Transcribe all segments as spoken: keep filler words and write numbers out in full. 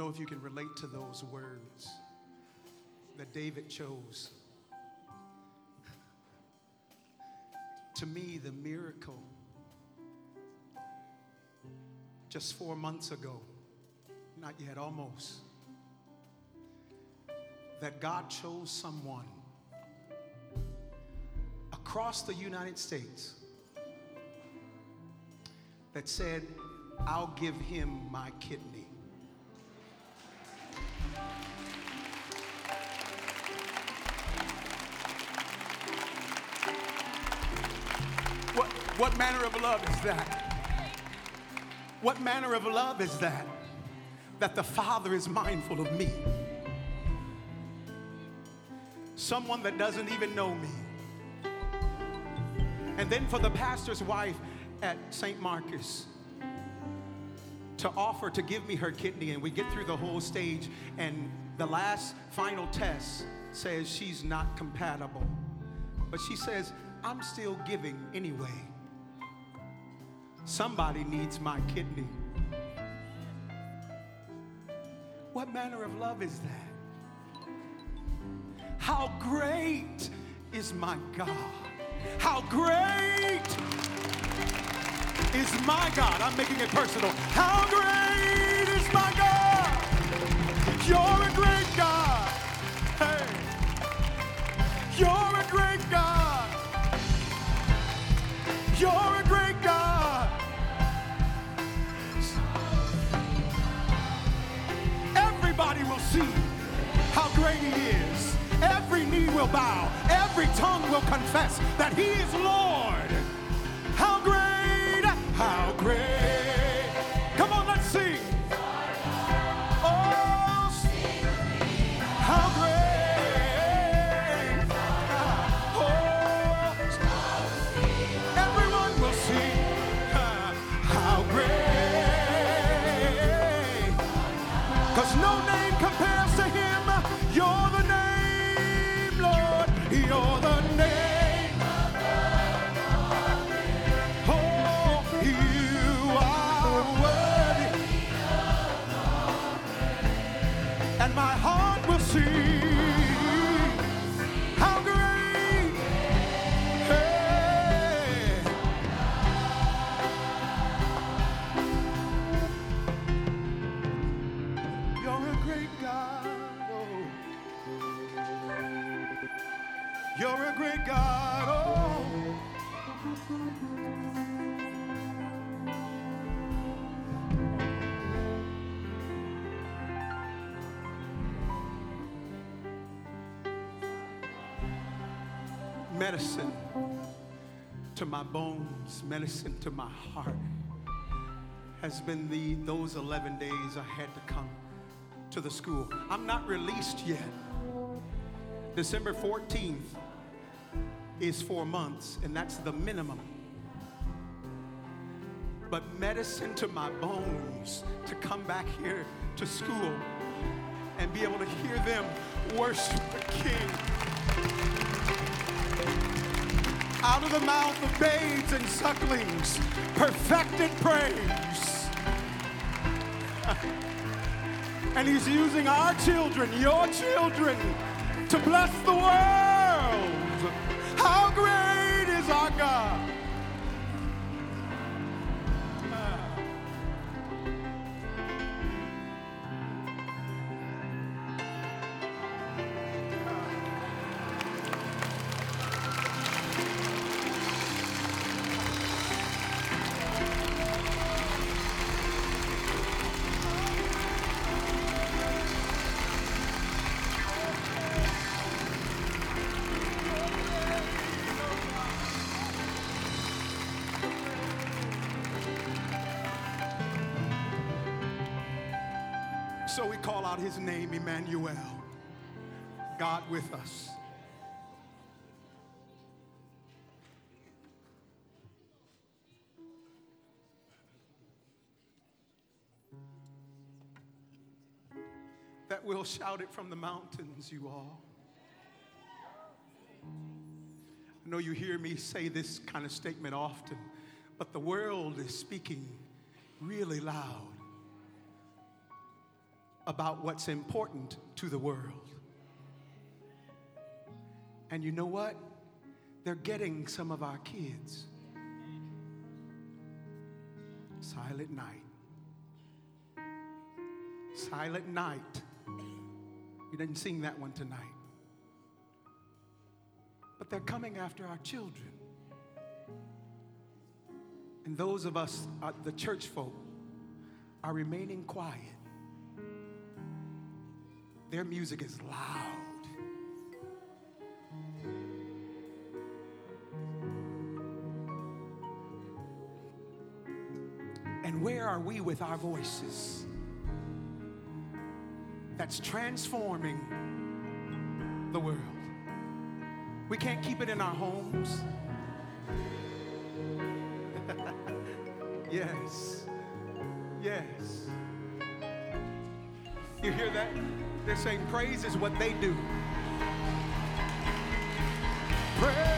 know if you can relate to those words that David chose. To me, the miracle just four months ago, not yet, almost, that God chose someone across the United States that said, I'll give him my kidney. What, what manner of love is that? What manner of love is that? That the Father is mindful of me. Someone that doesn't even know me. And then for the pastor's wife at Saint Marcus to offer to give me her kidney, and we get through the whole stage, and the last final test says she's not compatible. But she says, I'm still giving anyway. Somebody needs my kidney. What manner of love is that? How great is my God? How great is my God? I'm making it personal. How great is my God? You're a great God. Hey, you're a great God. You're a great God. Everybody will see how great He is. Every knee will bow. Every tongue will confess that He is Lord. How great, how great. Come on, let's sing. Oh, how great. Oh, everyone will sing. How great. Because no name compares to Him. You're the name, Lord. You're the name. Oh, you are worthy. And my heart will sing. How great. Hey. You're a great God. Oh. You're a great God. Oh. Medicine to my bones, medicine to my heart has been the those eleven days I had to come to the school. I'm not released yet. December fourteenth is four months, and that's the minimum. But medicine to my bones to come back here to school and be able to hear them worship the King. Out of the mouth of babes and sucklings, perfected praise. And He's using our children, your children, to bless the world. How great is our God? So we call out His name, Emmanuel, God with us. That we'll shout it from the mountains, you all. I know you hear me say this kind of statement often, but the world is speaking really loud about what's important to the world. And you know what? They're getting some of our kids. Silent Night. Silent Night. We didn't sing that one tonight. But they're coming after our children. And those of us, uh, the church folk, are remaining quiet. Their music is loud. And where are we with our voices that's transforming the world? We can't keep it in our homes. Yes. Yes. You hear that? They're saying praise is what they do. Praise.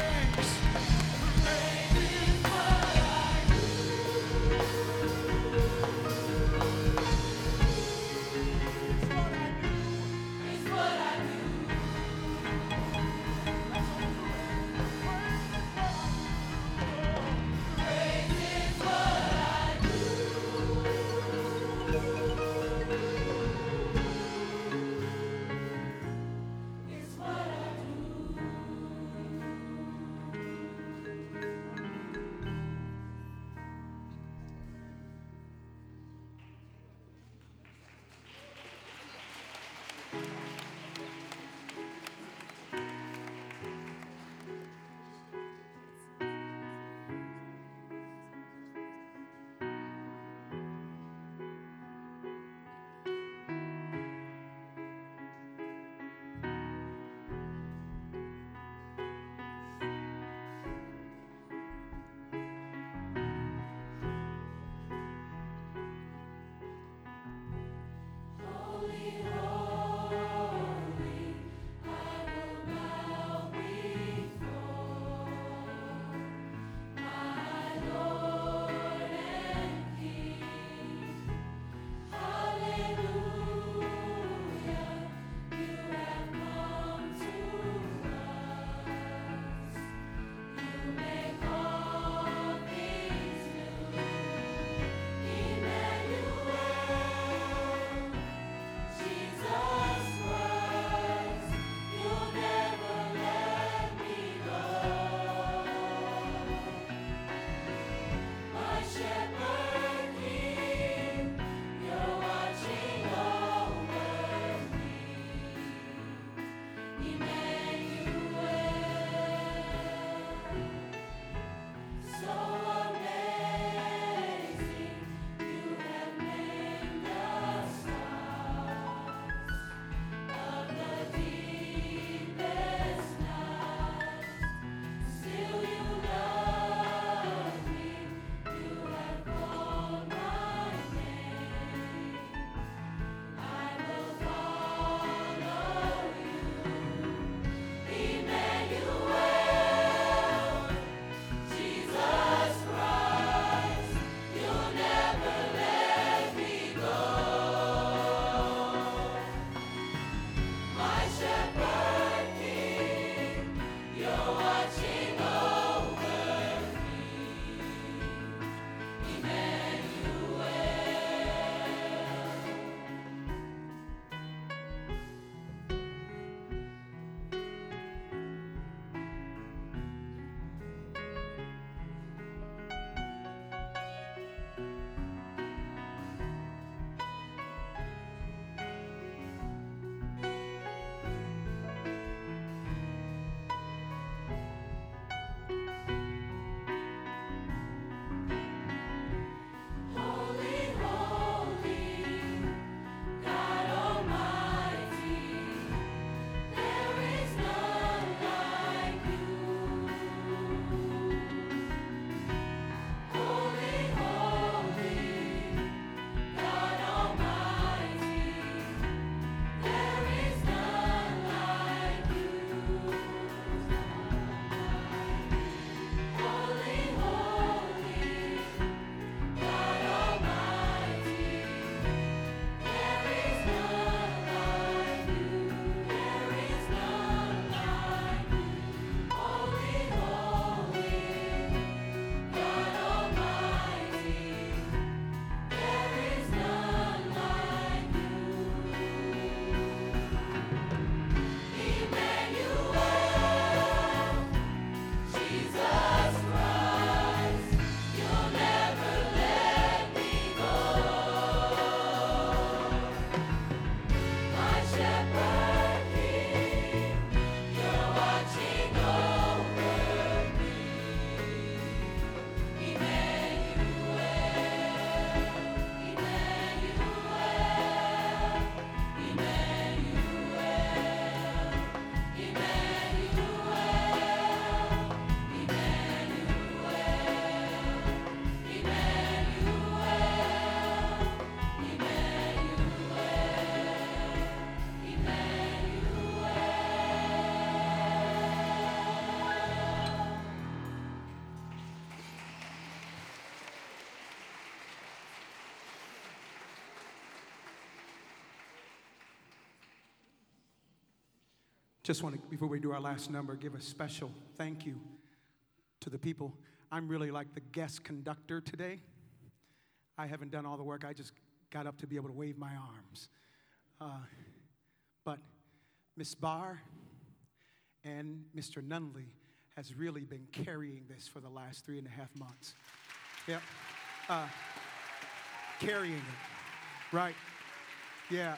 Just want to, before we do our last number, give a special thank you to the people. I'm really like the guest conductor today. I haven't done all the work. I just got up to be able to wave my arms. Uh, but Miss Barr and Mister Nunley has really been carrying this for the last three and a half months. Yep. Uh, carrying it. Right. Yeah.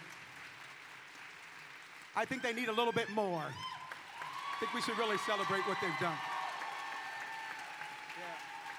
I think they need a little bit more. I think we should really celebrate what they've done. Yeah.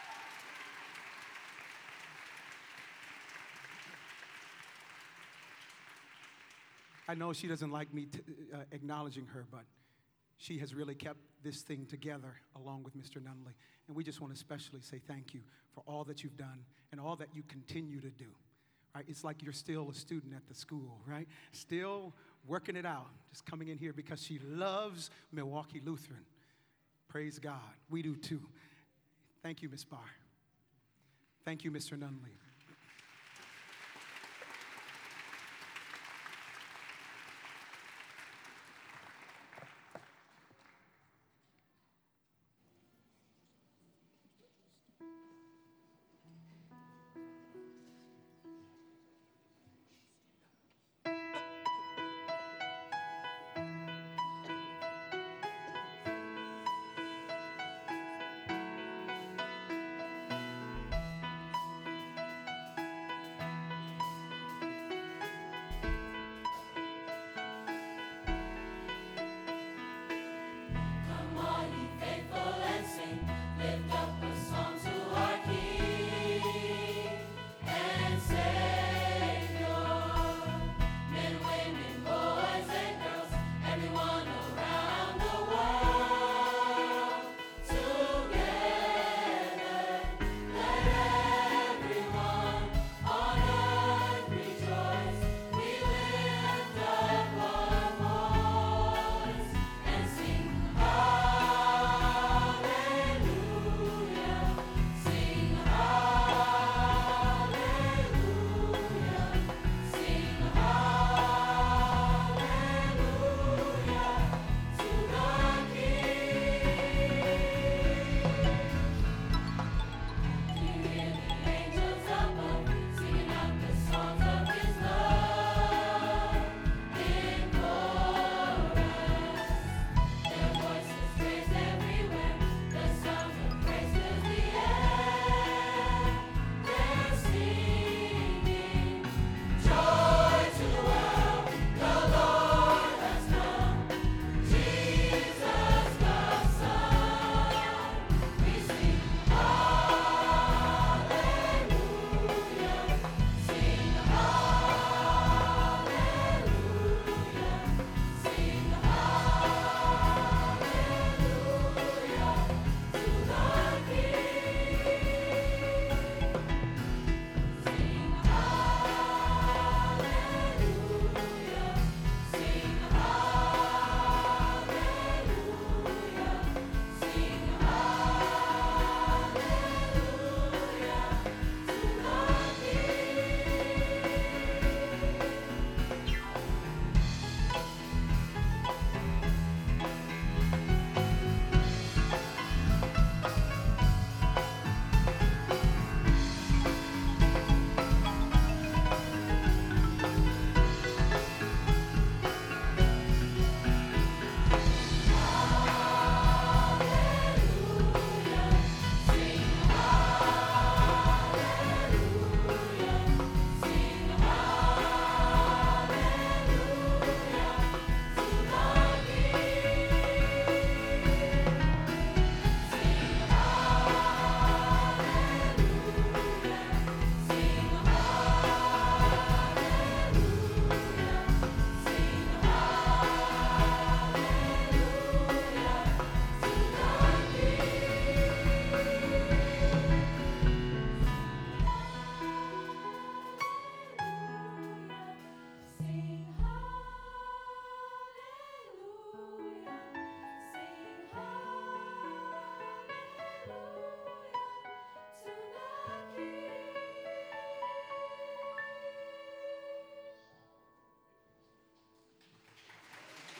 I know she doesn't like me t- uh, acknowledging her, but she has really kept this thing together along with Mister Nunley. And we just want to especially say thank you for all that you've done and all that you continue to do. Right? It's like you're still a student at the school, right? Still working it out, just coming in here because she loves Milwaukee Lutheran. Praise God. We do too. Thank you, Miss Barr. Thank you, Mister Nunley.